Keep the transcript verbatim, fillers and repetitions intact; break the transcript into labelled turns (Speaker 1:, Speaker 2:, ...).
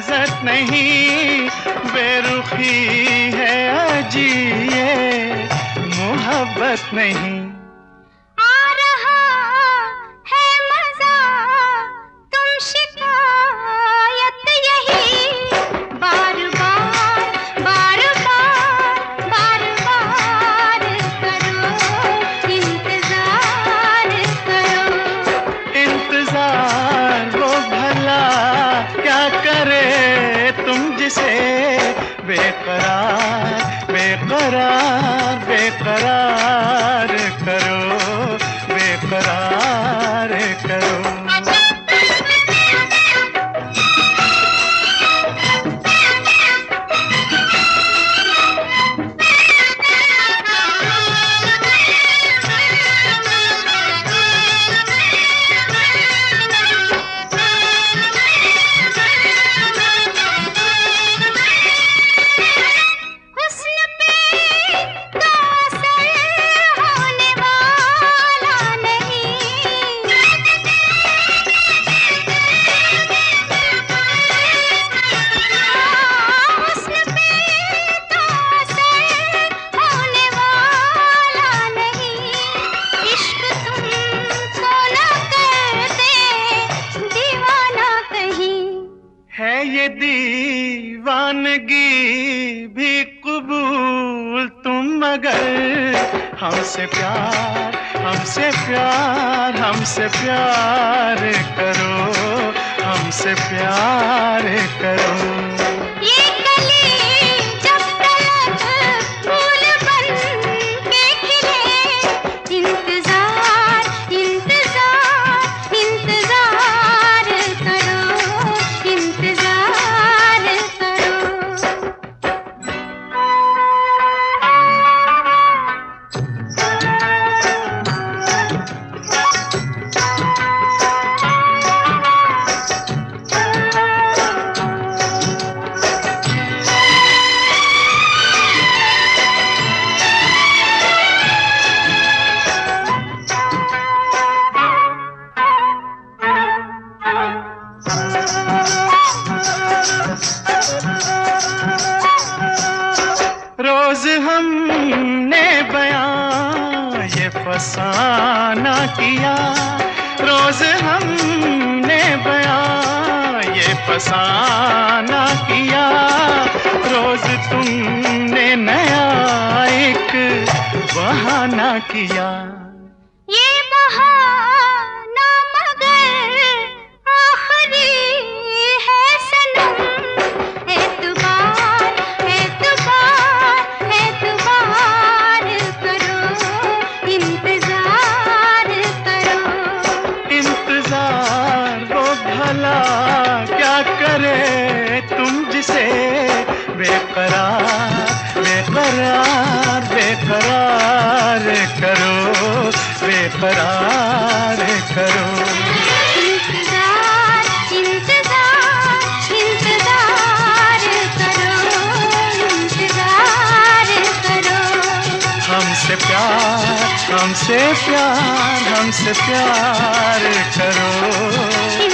Speaker 1: इजाजत नहीं, बेरुखी है अजी ये मोहब्बत नहीं। बेकरार बेकरार बेकरार करो, बेकरार करो। है ये दीवानगी भी कबूल तुम मगर हमसे प्यार हमसे प्यार हमसे प्यार करो, हमसे प्यार करो। रोज हमने बयां ये फसाना किया, रोज हमने बयां ये फसाना किया, रोज तुमने नया एक बहाना किया।
Speaker 2: ये बहाना मगर आखिरी है सनम, एतबार एतबार एतबार करो, इंतजार करो।
Speaker 1: इंतजार वो भला क्या करे तुम जिसे बेकरार बेकरार बेकरार करो, बेकरार करो।
Speaker 2: इंतजार इंतजार इंतजार करो, इंतजार करो।
Speaker 1: हमसे प्यार हमसे प्यार हमसे प्यार करो।